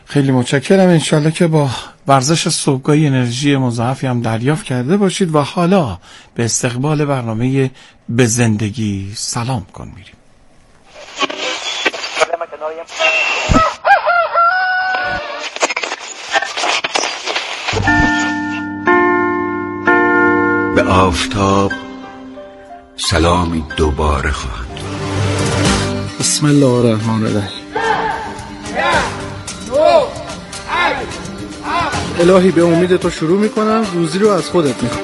خیلی متشکرم. انشالله که با ورزش صبحگاهی انرژی مضاعفی هم دریافت کرده باشید و حالا به استقبال برنامه به زندگی سلام کن میریم. به آفتاب سلامی دوباره خواهد. بسم الله الرحمن الرحیم. الهی به امید تو شروع میکنم، روزی رو از خودت میخوام.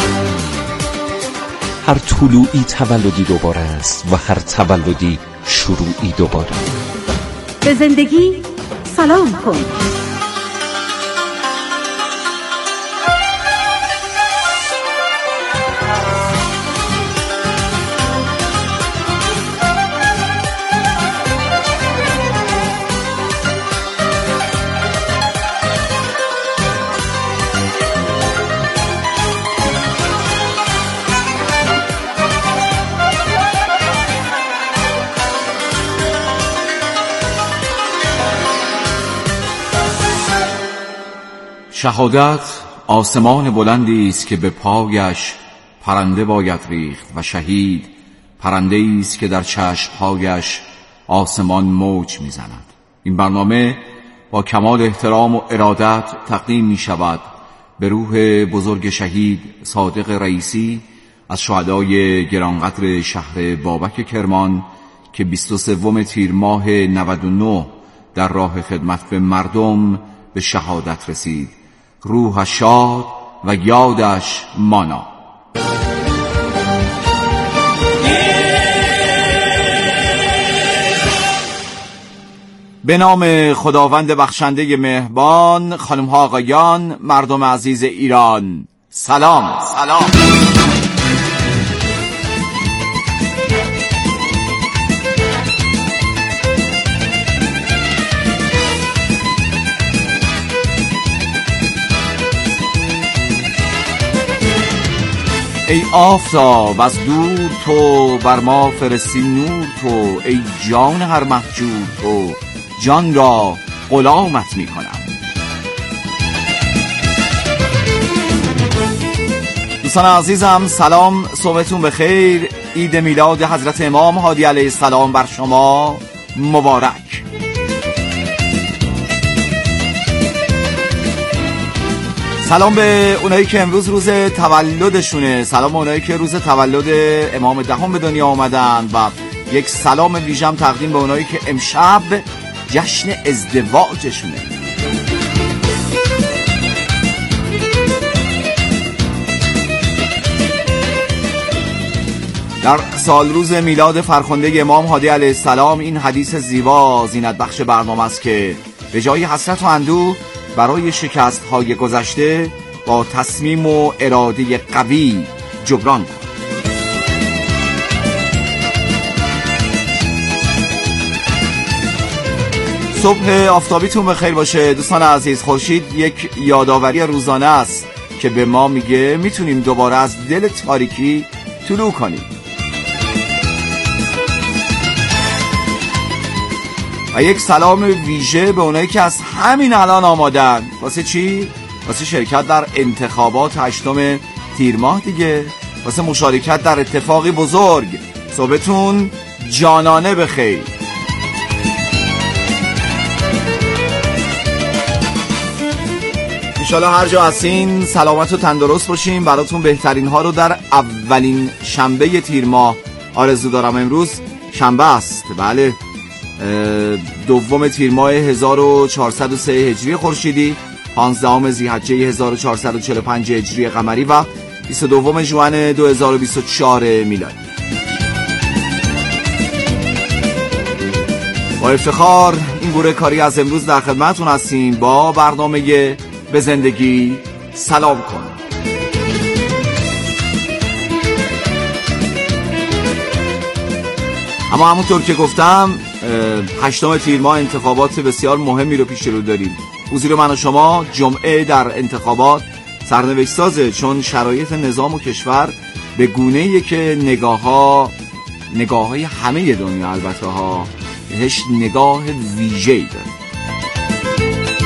هر طلوعی تولدی دوباره است و هر تولدی شروعی دوباره. به زندگی سلام کن. شهادت آسمان بلندی است که به پایش پرنده باید ریخت و شهید پرنده است که در چشم‌هایش آسمان موج می‌زند. این برنامه با کمال احترام و ارادت تقدیم می‌شود به روح بزرگ شهید صادق رئیسی از شهدای گرانقدر شهر بابک کرمان که 23 تیر ماه 99 در راه خدمت به مردم به شهادت رسید. روحش شاد و یادش مانا. به نام خداوند بخشنده مهربان، خانم ها آقایان، مردم عزیز ایران، سلام. ای آفتاب از دور تو بر ما فرستی نور تو، ای جان هر محجوب تو جان را غلامت می کنم. دوستان عزیزم سلام، صبحتون بخیر. عید میلاد حضرت امام هادی علیه السلام بر شما مبارک. سلام به اونایی که امروز روز تولدشونه، سلام به اونایی که روز تولد امام دهم به دنیا آمدن و یک سلام ویژم تقدیم به اونایی که امشب جشن ازدواجشونه. در سال روز میلاد فرخنده امام هادی علیه السلام این حدیث زیبا زینت بخش برنامه است که به جای حسرت و اندوه برای شکست‌های گذشته با تصمیم و اراده قوی جبران کن. صبح آفتابیتون بخیر باشه دوستان عزیز. خورشید یک یادآوری روزانه است که به ما میگه میتونیم دوباره از دل تاریکی طلوع کنیم. و یک سلام ویژه به اونایی که از همین الان آمادن. واسه چی؟ واسه شرکت در انتخابات 8 تیر ماه دیگه، واسه مشارکت در اتفاقی بزرگ. صبحتون جانانه بخیر. انشالله هر جا هستین سلامت و تندرست باشین. براتون بهترین ها رو در اولین شنبه تیر ماه آرزو دارم. امروز شنبه است، بله، 2 تیر ماه 1403 هجری خورشیدی، 15 ذی‌حجه 1445 هجری قمری و 22 ژوئن 2024 میلادی. با افتخار این گروه کاری از امروز در خدمتتون هستیم با برنامه به زندگی سلام کن. اما همونطور که گفتم 8 تیر ماه انتخابات بسیار مهمی رو پیش رو داریم. حضور من و شما جمعه در انتخابات سرنوشت سازه، چون شرایط نظام و کشور به گونه‌ایه که نگاه‌های همه دنیا البته ها بهش نگاه ویژه‌ای داره.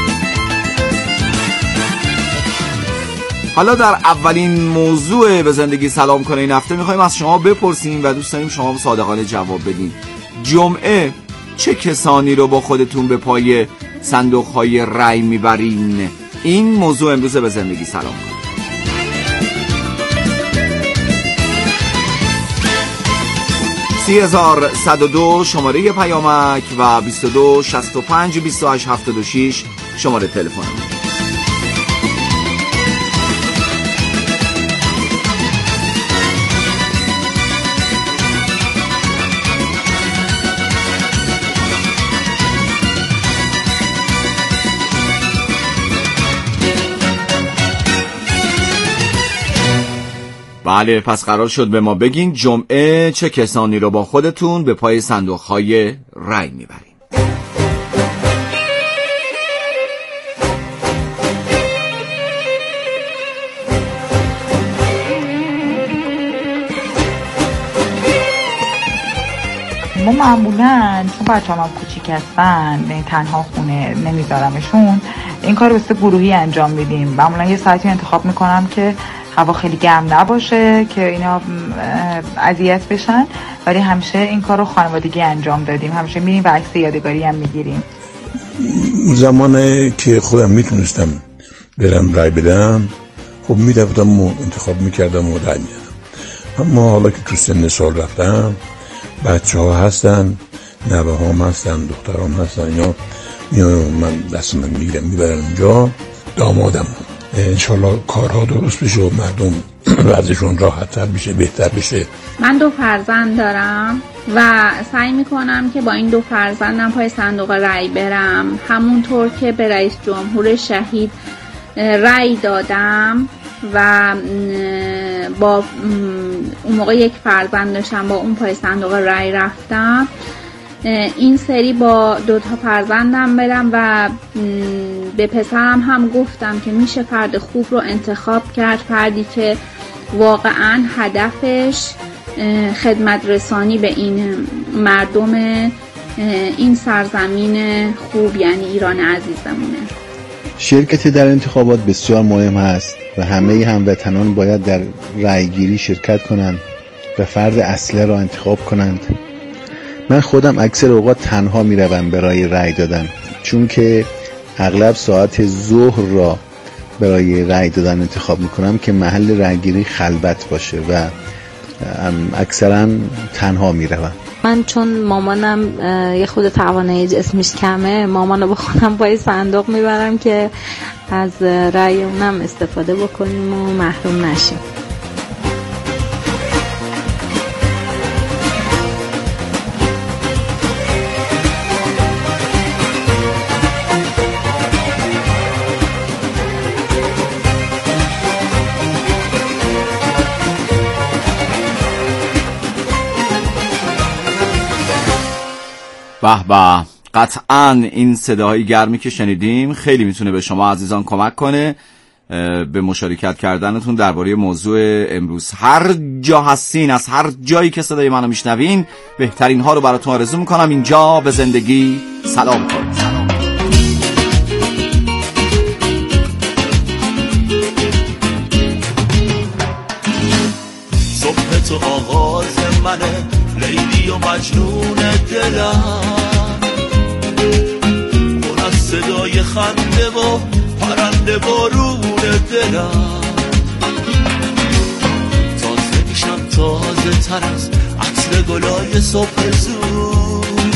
حالا در اولین موضوع به زندگی سلام کنه این هفته میخوایم از شما بپرسیم و دوست داریم شما صادقانه جواب بدین. جمعه چه کسانی رو با خودتون به پای صندوق‌های رای میبرین؟ این موضوع امروز به زندگی سلام کنه. 3102 شماره پیامک و 22 65 28 76 شماره تلفن. بله، پس قرار شد به ما بگین جمعه چه کسانی رو با خودتون به پای صندوق‌های رای میبرین. ما معمولاً چون بچه‌ها هم کوچیک هستن تنها خونه نمیذارمشون، این کار رو به صورت گروهی انجام میدیم. معمولاً یه ساعتی انتخاب میکنم که هوا خیلی گرم نباشه که اینا اذیت بشن، ولی همیشه این کار رو خانوادگی انجام دادیم. همیشه میریم و عکس یادگاری هم میگیریم. زمانی که خودم میتونستم برم رای بدم، خب میرفتم و انتخاب میکردم و رای میدم. اما حالا که تو سن سال رفتم، بچه ها هستن، نوه هم هستن، دخترام هستن، اینا میان من دست من میگیرم میبرن اونجا. دامادم انشالله کارها درست بشه و مردم وضعشون راحت تر بشه، بهتر بشه. من 2 فرزند دارم و سعی میکنم که با این 2 فرزندم پای صندوق رای برم. همونطور که به رئیس جمهور شهید رای دادم و با اون موقع 1 فرزند داشتم، با اون پای صندوق رای رفتم. این سری با 2 فرزندم برم و به پسرم هم گفتم که میشه فرد خوب رو انتخاب کرد، فردی که واقعا هدفش خدمت رسانی به این مردم این سرزمین خوب، یعنی ایران عزیزمونه. شرکت در انتخابات بسیار مهم است و همه هموطنان باید در رأیگیری شرکت کنند و فرد اصلی را انتخاب کنند. من خودم اکثر اوقات تنها می روم برای رأی دادن، چون که اغلب ساعت ظهر را برای رأی دادن انتخاب می کنم که محل رأیگیری خلوت باشه و اکثرا تنها می روم. من چون مامانم یه خود توانایی جسمیش کمه، مامانو با خودم پای صندوق میبرم که از رأی اونم استفاده بکنیم و محروم نشیم. به به، قطعاً این صداهای گرمی که شنیدیم خیلی میتونه به شما عزیزان کمک کنه به مشارکت کردنتون درباره موضوع امروز. هر جا هستین، از هر جایی که صدای منو میشنوین، بهترین ها رو براتون آرزو میکنم. اینجا به زندگی سلام کن. صبح تو آغاز منه، لیلی و مجنون دلم، اون از صدای خنده و پرنده بارون دلم. تازه میشم، تازه تر از عطر گلای صبح زود،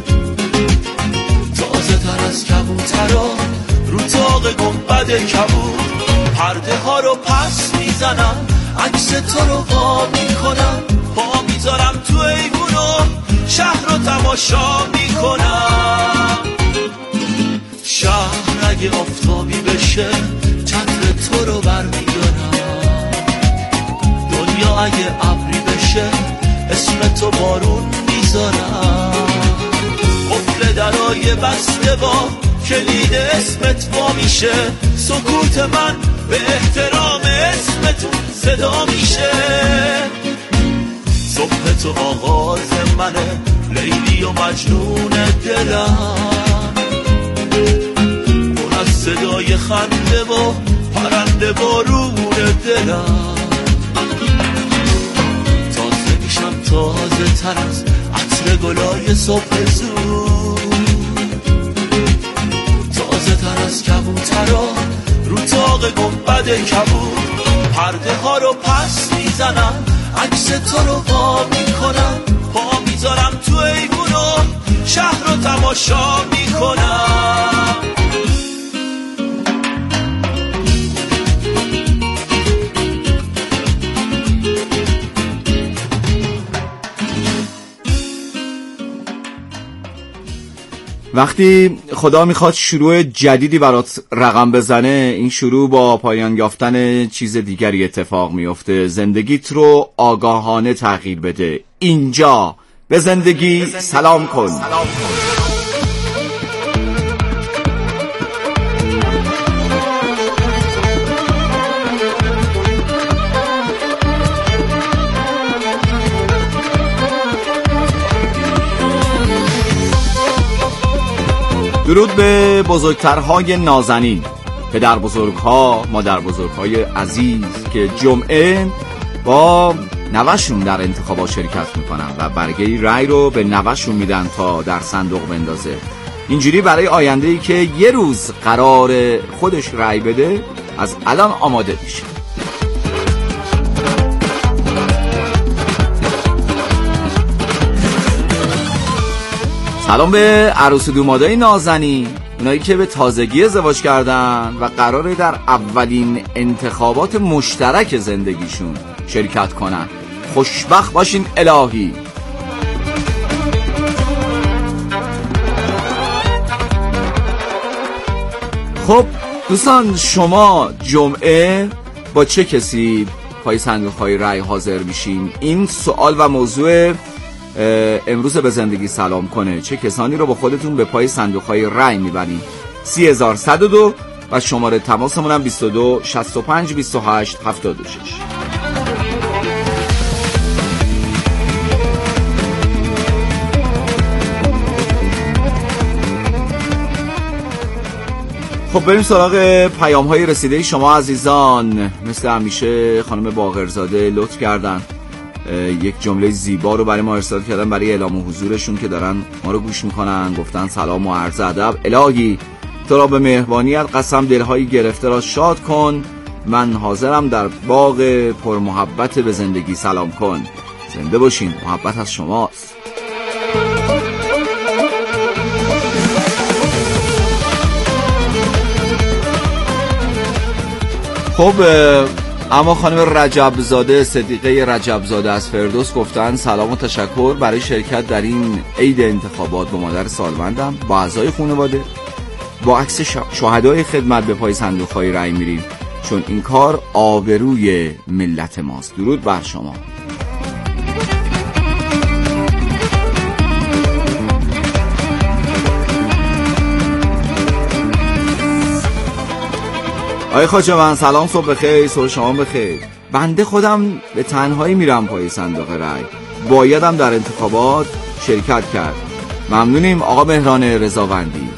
تازه تر از کبوترا رو تاق گنبد کبود. پرده ها رو پس میزنم، عکس تو رو وا میکنم، پا میذارم تو ایوونو، شهر رو تماشا میکنم. شهر اگه آفتابی بشه، چتر تو رو برمیدارم. دنیا اگه ابری بشه، اسم تو بارون میذارم. قفل درای بسته با کلید اسمت وا میشه، سکوت من به احترام اسمتون صدا میشه. صبح تو آغاز منه، لیلی و مجنون دلم، اون از صدای خنده و پرنده بارون دلم، تازه میشم تازه تر از عطر گلای صبح زود، تازه تر از کبوترا رو تاق گنبد کبود. پرده ها رو پس میزنم، عکس تو رو وا میکنم، پا میذارم تو ایوونو شهر رو تماشا میکنم. وقتی خدا میخواد شروع جدیدی برات رقم بزنه، این شروع با پایان یافتن چیز دیگری اتفاق میفته. زندگیت رو آگاهانه تغییر بده. اینجا به زندگی سلام کن. درود به بزرگترهای نازنین، پدر بزرگها، مادر بزرگهای عزیز که جمعه با نوه‌شون در انتخابات شرکت میکنن و برگه رای رو به نوه‌شون میدن تا در صندوق بندازه. اینجوری برای آینده‌ای که یه روز قرار خودش رای بده از الان آماده میشه. سلام به عروس دومادای نازنین، اونایی که به تازگی ازدواج کردن و قراره در اولین انتخابات مشترک زندگیشون شرکت کنن. خوشبخت باشین الهی. خب دوستان، شما جمعه با چه کسی پای صندوق‌های رای حاضر میشین؟ این سوال و موضوع امروز به زندگی سلام کنه. چه کسانی رو با خودتون به پای صندوق‌های رای میبرین؟ 30102 و شماره تماسمون هم 22 65 28 76. خب بریم سراغ پیام‌های رسیده شما عزیزان. مثل همیشه خانم باقرزاده لطف کردن یک جمله زیبا رو برای ما ارسال کردن برای اعلام حضورشون که دارن ما رو گوش میکنن. گفتن سلام و عرض ادب. الهی تو را به مهربانیت قسم دلهایی گرفته را شاد کن. من حاضرم در باغ پرمحبت به زندگی سلام کن. زنده باشین، محبت از شماست. خب اما خانم رجبزاده، صدیقه رجبزاده از فردوس گفتن سلام و تشکر برای شرکت در این عید انتخابات. با مادر سالمندم، با اعضای خانواده، با عکس شهدای خدمت به پای صندوق‌های رای میریم، چون این کار آبروی ملت ماست. درود بر شما. آقای خواجه من سلام، صبح بخیر. صبح شما بخیر. بنده خودم به تنهایی میرم پای صندوق رای، بایدم در انتخابات شرکت کرد. ممنونیم آقا مهران رضاوندی.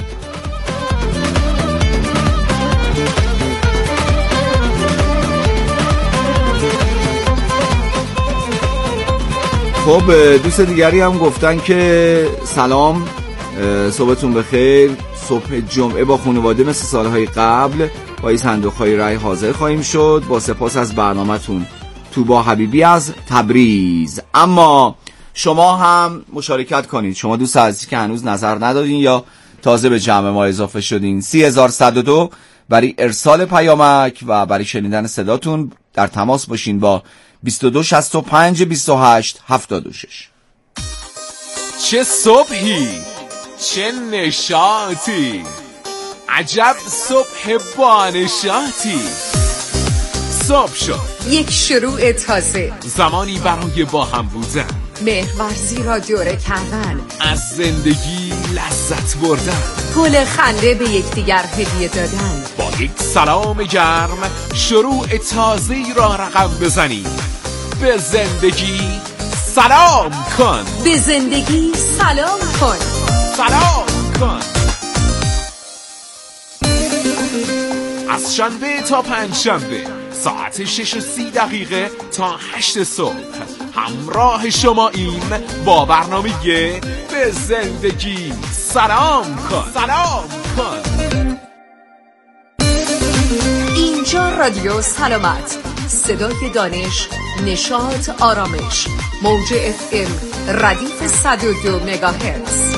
خب دوست دیگری هم گفتن که سلام، صبحتون بخیر. صبح جمعه با خانواده مثل سالهای قبل پای صندوق‌های رای حاضر خواهیم شد. با سپاس از برنامه‌تون. توبا حبیبی از تبریز. اما شما هم مشارکت کنید. شما دوست عزیزی که هنوز نظر ندادین یا تازه به جمع ما اضافه شدین، 30102 برای ارسال پیامک و برای شنیدن صداتون در تماس باشین با 22 65 28 76. چه صبحی، چه نشاطی، عجب صبح بانشاطی. صبح شد، یک شروع تازه، زمانی برای با هم بودن، مهرورزی را دوره کردن، از زندگی لذت بردن، گل خنده به یکدیگر هدیه دادن، با یک سلام گرم شروع تازه‌ای را رقم بزنیم. به زندگی سلام کن. به زندگی سلام کن. سلام کن. از شنبه تا پنجشنبه ساعت 6:30 تا 8 صبح همراه شما این با برنامه به زندگی سلام کن. اینجا رادیو سلامت، صدای دانش، نشاط، آرامش، موج FM ردیف 102 مگاهرتز.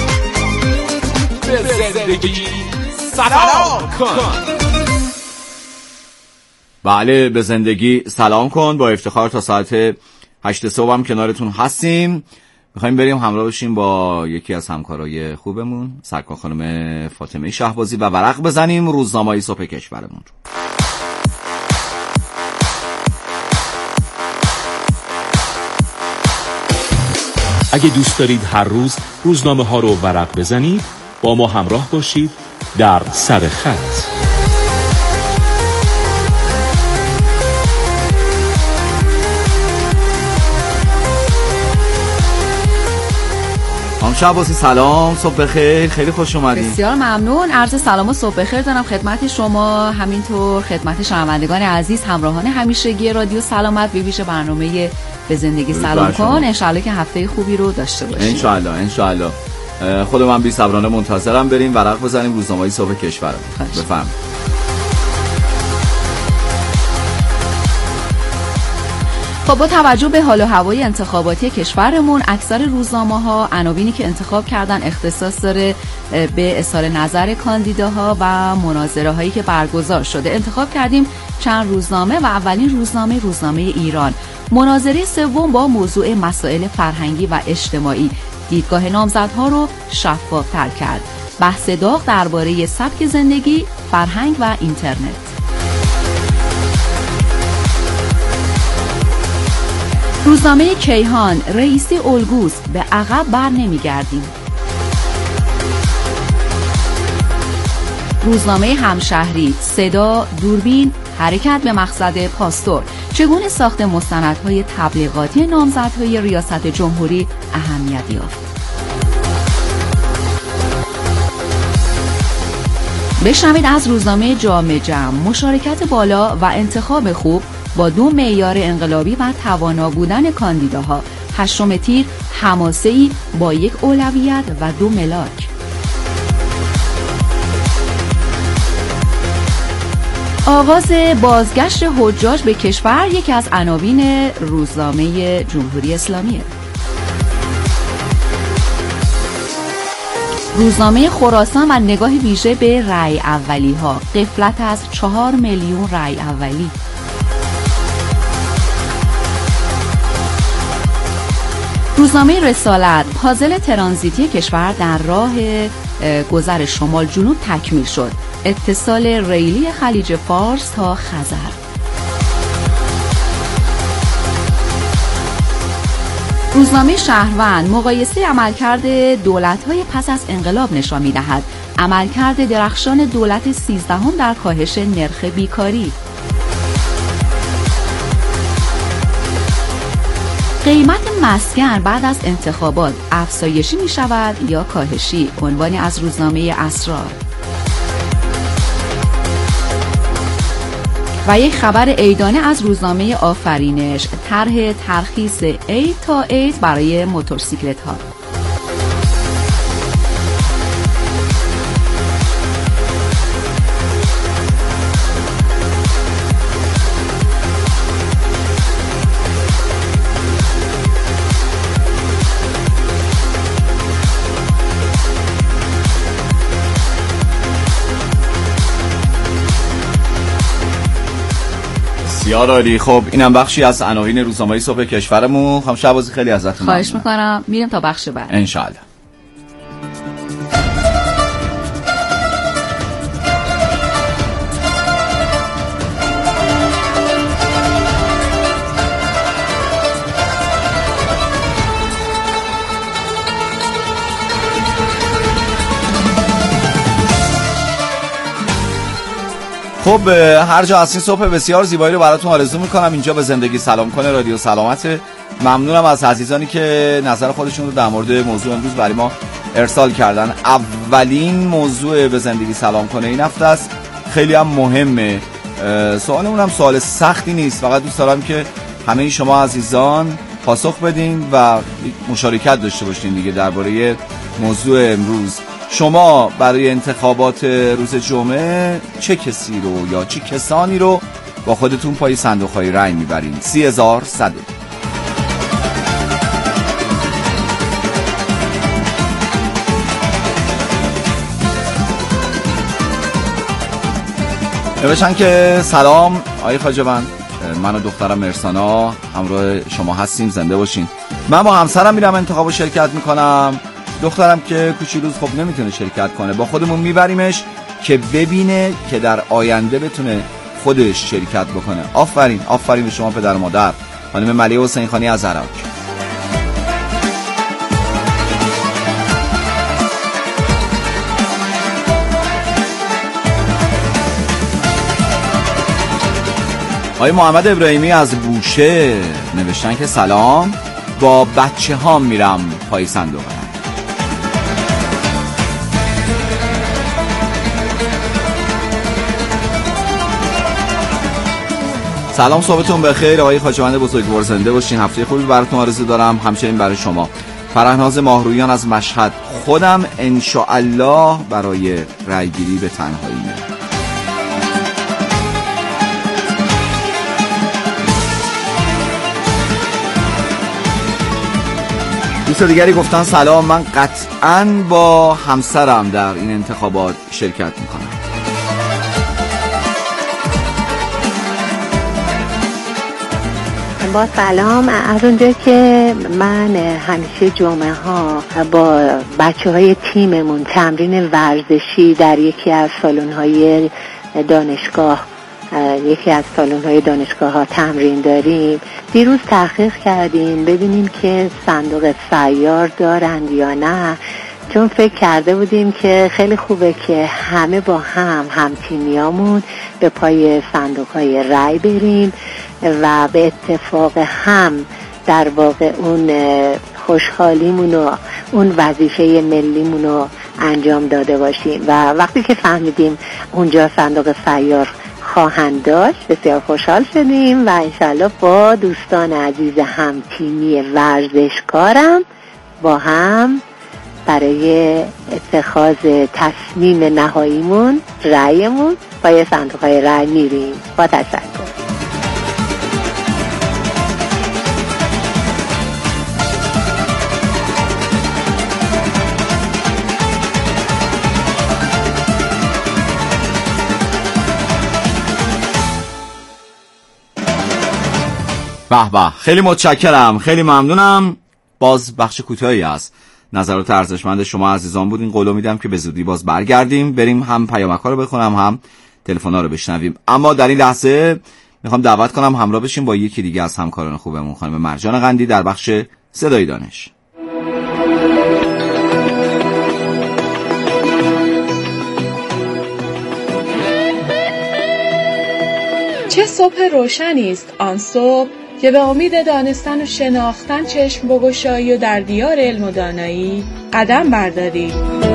به زندگی سلام کن. بله، به زندگی سلام کن. با افتخار تا ساعت 8 صبح هم کنارتون هستیم. میخوایم بریم همراه بشیم با یکی از همکارای خوبمون، سرکار خانم فاطمه شهبازی، و ورق بزنیم روزنامه‌ی صبح کشورمون رو. اگه دوست دارید هر روز روزنامه ها رو ورق بزنید، با ما همراه باشید در سر خط. خانم شهبازی سلام، صبح بخیر، خیلی خوش اومدین. بسیار ممنون. عرض سلام و صبح بخیر دارم خدمت شما، همینطور خدمت شنوندگان عزیز، همراهان همیشگی رادیو سلامت، به ویژه برنامه به زندگی سلام کن. انشالله که هفته خوبی رو داشته باشید. انشالله. خود من بی صبرانه منتظرم بریم ورق بزنیم روزنامه‌ی صبح کشورمون. بفرمایید. خب، با توجه به حال و هوای انتخاباتی کشورمون، اکثر روزنامه‌ها عناوینی که انتخاب کردن اختصاص داره به اظهار نظر کاندیداها و مناظره‌هایی که برگزار شده. انتخاب کردیم چند روزنامه و اولین روزنامه ایران. مناظره سوم با موضوع مسائل فرهنگی و اجتماعی دیدگاه نامزدها رو شفاف‌تر کرد. بحث داغ درباره سبک زندگی، فرهنگ و اینترنت. روزنامه کیهان، رئیسی الگوست، به عقب بر نمیگردیم. روزنامه همشهری، صدا، دوربین، حرکت به مقصد پاستور، چگونه ساخت مستندهای تبلیغاتی نامزدهای ریاست جمهوری اهمیت یافت. بشنوید از روزنامه جامعه جمع، مشارکت بالا و انتخاب خوب با 2 معیار انقلابی و توانا بودن کاندیداها. 8 تیر، حماسه‌ای با 1 اولویت و 2 ملاک. آغاز بازگشت حجاج به کشور یکی از عناوین روزنامه جمهوری اسلامیه. روزنامه خراسان و نگاه ویژه به رأی اولی ها، غفلت از 4 میلیون رأی اولی. روزنامه رسالت، پازل ترانزیتی کشور در راه گذر شمال جنوب تکمیل شد. اتصال ریلی خلیج فارس تا خزر. روزنامه شهروند، مقایسه عملکرد دولت‌های پس از انقلاب نشان می‌دهد. عملکرد درخشان دولت 13 در کاهش نرخ بیکاری. قیمت مسکن بعد از انتخابات افزایشی می شود یا کاهشی؟ عنوانی از روزنامه اسرار. و یک خبر عیدانه از روزنامه آفرینش، طرح ترخیص عید تا عید برای موتورسیکلت ها. بسیار عالی. خب اینم بخشی از عناوین روزنامه صبح کشورمون. خانم شهبازی خیلی ازتون ممنونم. خواهش میکنم. میریم تا بخش بعد انشالله. خب هر جا هستین صبح بسیار زیبایی رو براتون آرزو میکنم. اینجا به زندگی سلام کنه رادیو سلامت. ممنونم از عزیزانی که نظر خودشون رو در مورد موضوع امروز برای ما ارسال کردن. اولین موضوع به زندگی سلام کنه این هفته است، خیلی هم مهمه. سوالمون هم سوال سختی نیست، فقط دوست دارم که همه شما عزیزان پاسخ بدین و مشارکت داشته باشین دیگه درباره موضوع امروز. شما برای انتخابات روز جمعه چه کسی رو یا چه کسانی رو با خودتون پای صندوق‌های رای میبرین؟ 30,100. نوشتن که سلام آقای خواجه‌بند، من و دخترم مرسانا همراه شما هستیم، زنده باشین. من با همسرم میرم انتخابو شرکت میکنم. دخترم که کوچولوست خب نمیتونه شرکت کنه، با خودمون میبریمش که ببینه که در آینده بتونه خودش شرکت بکنه. آفرین آفرین به شما پدر و مادر. خانم ملیحه حسین خانی از عراق. آقای محمد ابراهیمی از بوشه نوشتن که سلام، با بچه ها میرم پای صندوق رای. سلام، صبحتون بخیر آقای خواجه‌بند بزرگوار، زنده باشین. هفته خوبی براتون آرزو دارم، همچنین برای شما. فرهناز ماهرویان از مشهد، خودم انشاءالله برای رایگیری به تنهایی میرم. دوست دیگری گفتن سلام، من قطعاً با همسرم در این انتخابات شرکت میکنم. با سلام، از اونجا که من همیشه جمعه ها با بچه های تیممون تمرین ورزشی در یکی از سالن‌های دانشگاه ها تمرین داریم. دیروز تحقیق کردیم ببینیم که صندوق سیار دارند یا نه، چون فکر کرده بودیم که خیلی خوبه که همه با هم تیمیامون به پای صندوق‌های رای بریم و به اتفاق هم در واقع اون خوشحالیمون و اون وظیفه ملیمون رو انجام داده باشیم. و وقتی که فهمیدیم اونجا صندوق سیار خواهند داشت بسیار خوشحال شدیم و انشالله با دوستان عزیز هم تیمی ورزشکارم با هم برای اتخاذ تصمیم نهاییمون رأیمون با صندوق‌های رأی میریم. با تشکر. به به، خیلی متشکرم، خیلی ممنونم. باز بخش کوتاهی است. نظرات ارزشمند شما عزیزان بود. این قولو میدم که به زودی باز برگردیم، بریم هم پیامک‌ها رو بخونم هم تلفن‌ها رو بشنویم. اما در این لحظه میخوام دعوت کنم همراه بشیم با یکی دیگه از همکاران خوبمون، خانم مرجان قندی در بخش صدای دانش. چه صبح روشنی است آن صبح که به امید دانستن و شناختن چشم بگشایی و در دیار علم و دانایی قدم برداری.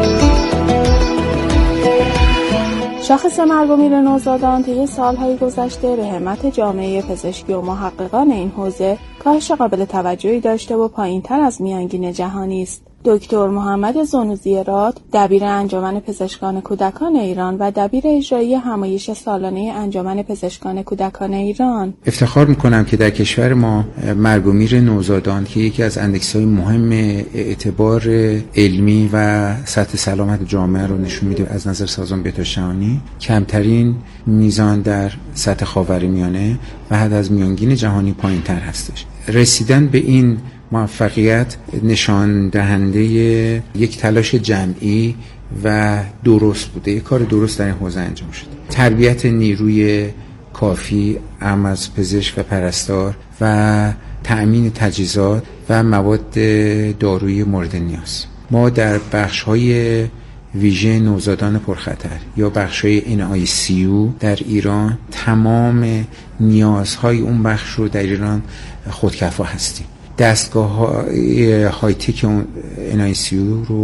شاخص مرگ و میر نوزادان طی سالهای گذشته به همت جامعه پزشکی و محققان این حوزه کاهش قابل توجهی داشته و پایین‌تر از میانگین جهانی است. دکتر محمد زنوزی راد، دبیر انجمن پزشکان کودکان ایران و دبیر اجرایی همایش سالانه انجمن پزشکان کودکان ایران، افتخار میکنم که در کشور ما مرگ و میر نوزادان که یکی از اندکس‌های مهم اعتبار علمی و سطح سلامت جامعه رو نشون میده از نظر سازمان بهداشت جهانی، کمترین میزان در سطح خاورمیانه و حد از میانگین جهانی پایین‌تر هستش. رسیدن به این موفقیت نشان دهنده یک تلاش جمعی و درست بوده، یک کار درست در این حوزه انجام شده. تربیت نیروی کافی اعم از پزشک و پرستار و تأمین تجهیزات و مواد دارویی مورد نیاز. ما در بخش‌های ویژه نوزادان پرخطر یا بخش‌های NICU در ایران تمام نیازهای اون بخش رو در ایران خودکفا هستیم. دستگاه های تک NICU رو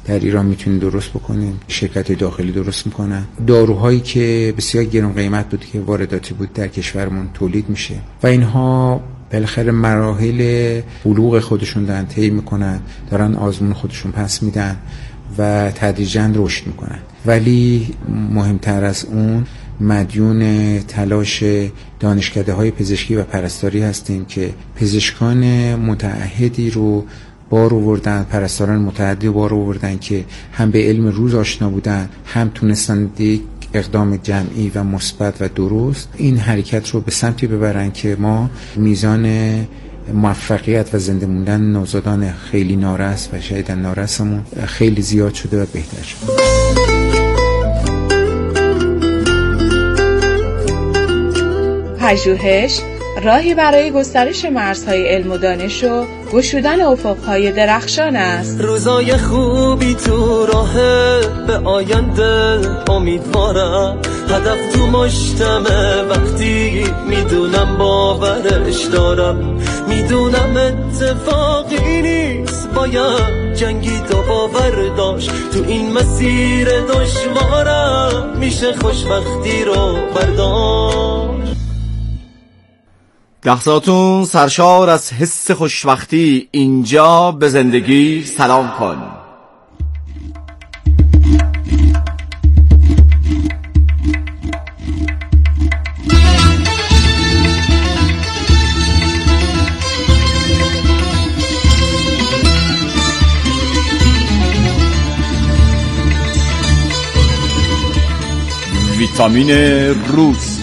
در ایران میتونیم درست بکنیم. شرکت داخلی درست میکنن. داروهایی که بسیار گران قیمت بود که وارداتی بود در کشورمون تولید میشه و اینها بالاخره مراحل بلوغ خودشون دارن طی میکنن، دارن آزمون خودشون پس میدن و تدریجاً رشد میکنن. ولی مهمتر از اون مدیون تلاش دانشکده‌های پزشکی و پرستاری هستیم که پزشکان متعهدی رو بار آوردن، پرستاران متعهدی بار آوردن که هم به علم روز آشنا بودن، هم تونستن یک اقدام جمعی و مثبت و درست این حرکت رو به سمتی ببرن که ما میزان موفقیت و زنده موندن نوزادان خیلی نارس و شدیداً نارسمون خیلی زیاد شده و بهتر شده. پژوهش راهی برای گسترش مرزهای علم و دانش و گشودن افقهای درخشان است. روزای خوبی تو راهه، به آینده امیدوارم. هدف تو مجتمع وقتی میدونم باورش دارم. میدونم اتفاقی نیست، باید جنگید و باور داشت. تو این مسیر دشوارم میشه خوشبختی رو برداشت. لحظاتون سرشار از حس خوشبختی، اینجا به زندگی سلام کن. ویتامین روز.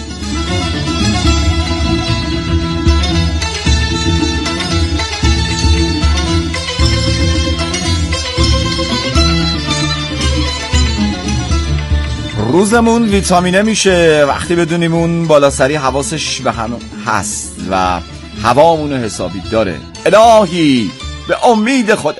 روزمون ویتامینه میشه وقتی بدونیم اون بالا سری حواسش به هم هست و هوامونو حسابی داره. الهی به امید خودت.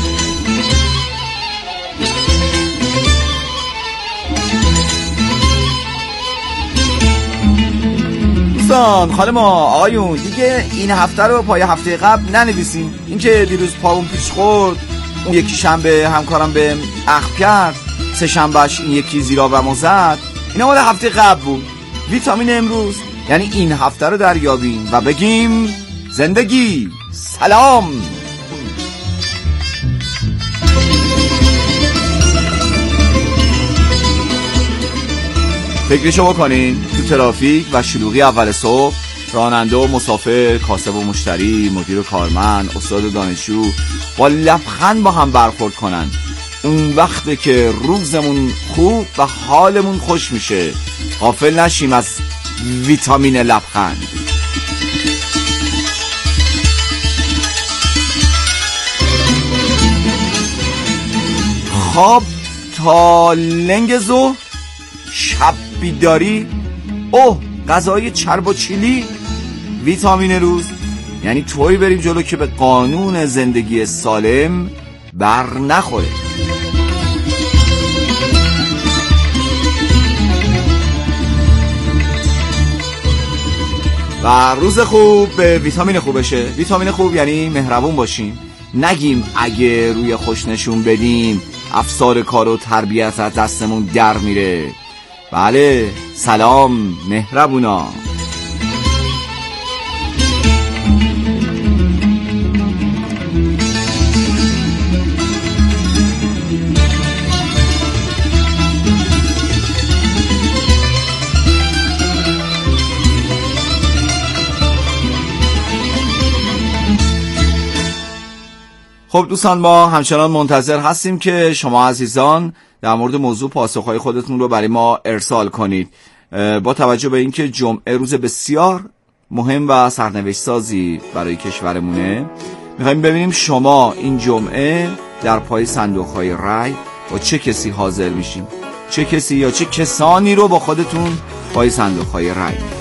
دوستان، خانم آقایون، دیگه این هفته رو پای هفته قبل ننویسیم. این که دیروز پاون پیش خورد، اون یکی شنبه همکارم به اخم کرد، سه شنبهش این یکی زیرآبمو زد، اینا مال هفته قبل بود. ویتامین امروز یعنی این هفته رو دریابیم و بگیم زندگی سلام. فکرشو بکنین، تو ترافیک و شلوغی اول صبح راننده و مسافر، کاسب و مشتری، مدیر و کارمند، استاد و دانشجو با لبخند با هم برخورد کنن. اون وقته که روزمون خوب و حالمون خوش میشه. غافل نشیم از ویتامین لبخند. خواب تا لنگ ظهر، شب بیداری، غذای چرب و چیلی. ویتامین روز یعنی طوری بریم جلو که به قانون زندگی سالم بر نخوره. و روز خوب به ویتامین خوب بشه. ویتامین خوب یعنی مهربون باشیم. نگیم اگه روی خوش نشون بدیم افسار کار و تربیت از دستمون در میره. بله، سلام مهربونا. خب دوستان، ما همچنان منتظر هستیم که شما عزیزان در مورد موضوع پاسخهای خودتون رو برای ما ارسال کنید. با توجه به اینکه جمعه روز بسیار مهم و سرنوشت سازی برای کشورمونه، میخوایم ببینیم شما این جمعه در پای صندوقهای رای با چه کسی حاضر میشیم، چه کسی یا چه کسانی رو با خودتون پای صندوقهای رای.